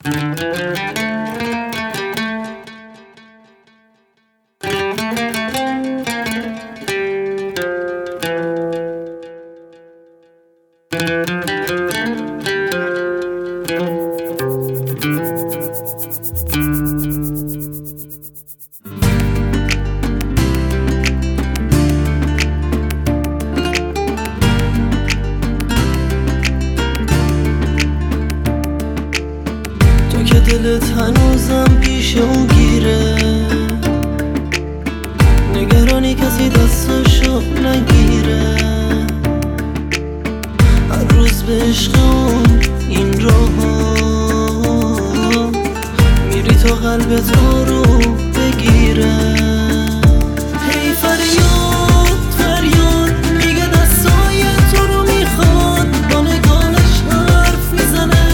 که دلت هنوزم پیش اون گیره، نگرانی کسی دستشو نگیره. هر روز به عشق اون این راها میری تا قلبت آروم بگیره. هی فریاد فریاد میگه دستای تو رو میخواد، با نگاهش حرف میزنه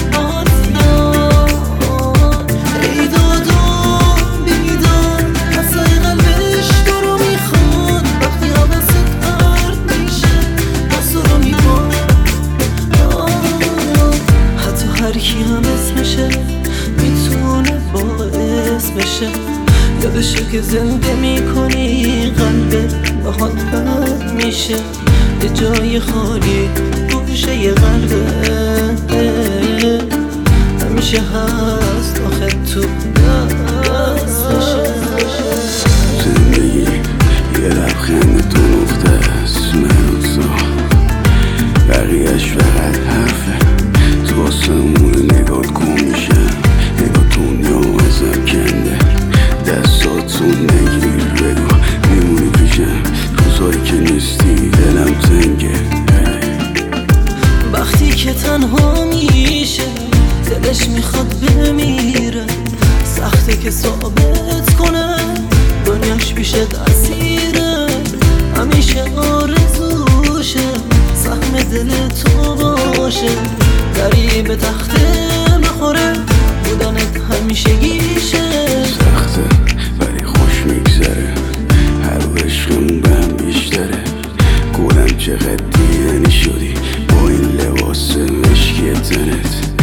هرکی هم اسمشه میتونه باعث بشه یادشه که زنده میکنی قلبت باهات بد میشه. یه جای خالی گوشه یه قلبه همیشه هست آخه تو دستشه. زندگی یه لبخند تو نقطه است منوزا، بقیهش فقط حرفه. تو آسمون نگات گم میشه، نگاه دنیا ازم کنده. دستاتون نگیر بگو میمونی پیشم، روزایی که نیستی دلم تنگه. وقتی که تنها میشه دلش میخواد بمیره، سخته که ثابت کنه دنیاش پیش دستیره. همیشه آرزوشه سهم دل تو باشه، دری به تخته نخوره بودنت همیشه گیشه. سخته ولی خوش میگذره، هر عشقم بهم بیشتره. گلم چقدر دیدنی شدی با این لباس مشکی تنت.